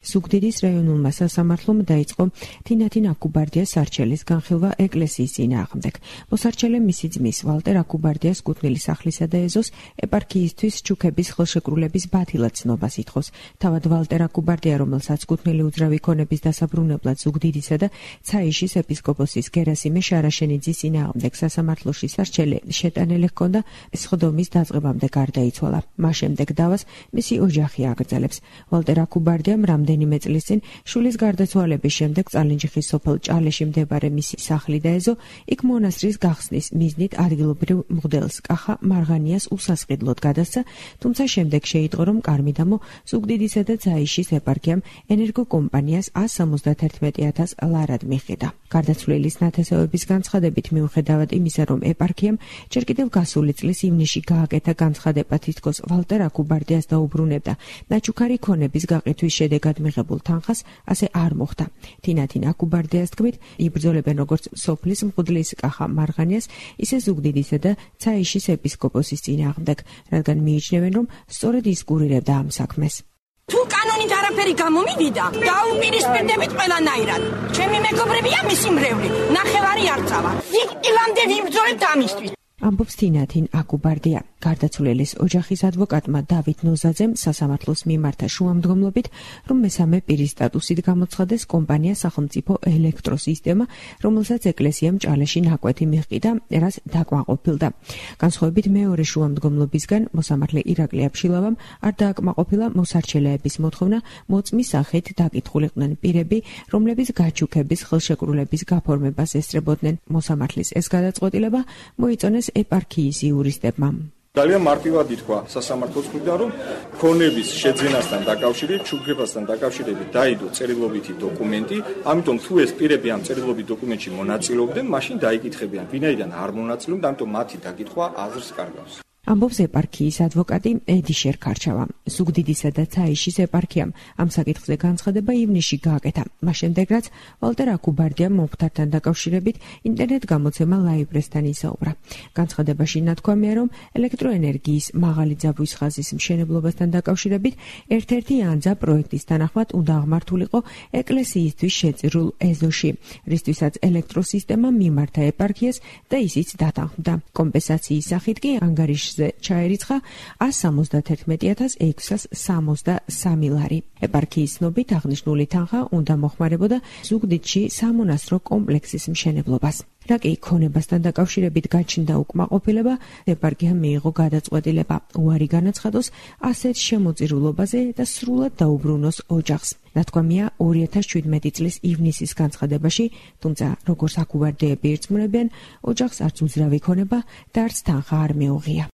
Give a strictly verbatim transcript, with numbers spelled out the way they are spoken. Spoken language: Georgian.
ზუგდიდის რაიონულმა სასამართლომ დაიწყო თინათინ აკუბარდიას სარჩელის განხილვა ეკლესიის წინააღმდეგ. მოსარჩელე მისი ძმის ვალტერ აკუბარდიას კუთვნილი სახლისა და ეზოს ეპარქიისთვის ჩუქების ხელშეკრულების ბათილად ცნობას ითხოვს. თავად ვალტერ აკუბარდია, რომელსაც კუთვნილი უძრავი ქონების დასაბრუნებლად ზუგდიდისა და ცაიშის ეპისკოპოსის გერასიმე შარაშენიძის წინააღმდეგ სასამართლოში სარჩელი შეტანილი ჰქონდა, სხდომის დაწყებამდე გარდაიცვალა. მას შემდეგ დავას მისი ოჯახი აგრძელებს. ვალტერ აკუბარდიამ რამდენიმე წლის წინ შვილის გარდაცვალების შემდეგ წალენჯიხის სოფელ ჭალეში მდებარე მისი სახლი და ეზო იქ მონასტრის გახსნის მიზნით ადგილობრივ მღვდელს კახა მარღანიას უსასყიდლოდ გადასცა, თუმცა შემდეგ შეიტყო, რომ კარმიდამო ზუგდიდისა და ცაიშის ეპარქიამ ენერგოკომპანიას ას სამოცდაათი ათას ლარად მიყიდა. გარდაცვლილის ნათესავების განცხადებით, მიუხედავად იმისა, რომ ეპარქიამ ჯერ კიდევ გასული წლის ივნისში გააკეთა განცხადება, თითქოს ვალტერ აკუბარდიას დაუბრუნებდა ნაჩუქარი ქონების გაყიდვის შედეგად მიღებულ თანხას, ასე არ მოხდა. თინათინ აკუბარდიას თქმით, იბრძოლებენ როგორც სოფლის მღვდლის კახა მარღანიას, ისე ზუგდიდისა და ცაიშის ეპისკოპოსის წინააღმდეგ, რადგან მიიჩნევენ, რომ სწორედ ის კურირებდა ამ საქმეს. თუ კანონით არაფერი გამომივიდა, დაუპირისპირდებით ყველანაირად. ჩემი მეგობრებია მისი მრევლი, ნახევარი არ წავა. ვიყილამდე ვიბრძოლებთ ამისთვის. ამბობს თინათინ აკუბარდია. გარდაცვლილის ოჯახის ადვოკატმა დავით ნოზაძემ სასამართლოს მიმართა შუამდგომლობით, რომ მესამე პირის სტატუსით გამოცხადეს კომპანია სახელმწიფო ელექტროსისტემა, რომელსაც ეკლესიამ ჭალეში ნაკვეთი მიჰყიდა, რაც დაკმაყოფილდა. განსხვავებით მეორე შუამდგომლობისგან, მოსამართლე ირაკლი აბშილავამ არ დააკმაყოფილა მოსარჩელეების მოთხოვნა მოწმის სახით დაკითხულიყვნენ პირები, რომლებიც გაჩუქების ხელშეკრულების გაფორმებას ესწრებოდნენ. მოსამართლის ეს გადაწყვეტილება მოიწონეს ეპარქიის იურისტებმა. ძალიან მარტივად ითქვა სასამართლოს მხრიდან, რომ ქონების შეძენასთან დაკავშირებით, ჩუქებასთან დაკავშირებით დაიდო წერილობითი დოკუმენტი, ამიტომ თუ ეს პირები ამ წერილობით დოკუმენტში მონაწილეობდნენ, მაშინ დაიკითხებიან, ვინაიდან არ მონაწილეობდნენ, ამიტომ მათი დაკითხვა აზრს კარგავს. ამბობს ეპარქიის ადვოკატი ედი შერქარჩავა. ზუგდიდისა და ცაიშის ეპარქიამ ამ საკითხზე განცხადება ივნისში გააკეთა. მას შემდეგ, რაც ვალტერ აკუბარდიამ მომხდართან დაკავშირებით ინტერნეტ გამოცემა ლაიბრესთან ისაუბრა. განცხადებაში ნათქვამია, რომ ელექტროენერგიის მაღალი ძაბვის ხაზის მშენებლობასთან დაკავშირებით ერთ-ერთი ანძა პროექტის თანახმად უნდა აღმართულიყო ეკლესიისთვის შეწირულ ეზოში, რისთვისაც ელექტროსისტემა მიმართა ეპარქიას და ისიც დათანხმდა. კომპენსაციის სახით კი ანგარიშ ჩაერიცხა ას სამოცდაათი ათას ექვსას სამოცდასამი ლარი. ეპარქიის ცნობით აღნიშნული თანხა უნდა მოხმარებოდა ზუგდიდში სამონასტრო კომპლექსის მშენებლობას. რა კი ქონებასთან დაკავშირებით გაჩნდა უკმაყოფილება, ეპარქიამ მიიღო გადაწყვეტილება უარი განაცხადოს ასეთ შემოწირულობაზე და სრულად დაუბრუნოს ოჯახს. ნათქვამია ორი ათას შვიდმეტი წლის ივნისის განცხადებაში, თუმცა როგორც აკუბარდიები ირწმუნებიან, ოჯახს არც უძრავი ქონება და არც თანხა არ მიუღია.